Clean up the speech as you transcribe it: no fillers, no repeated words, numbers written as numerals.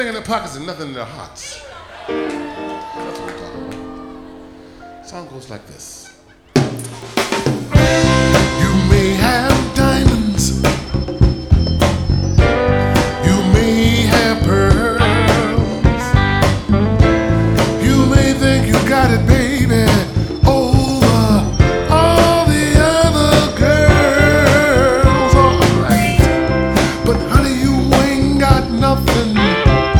in their pockets and nothing in their hearts. That's what we're talking about. Song goes like this.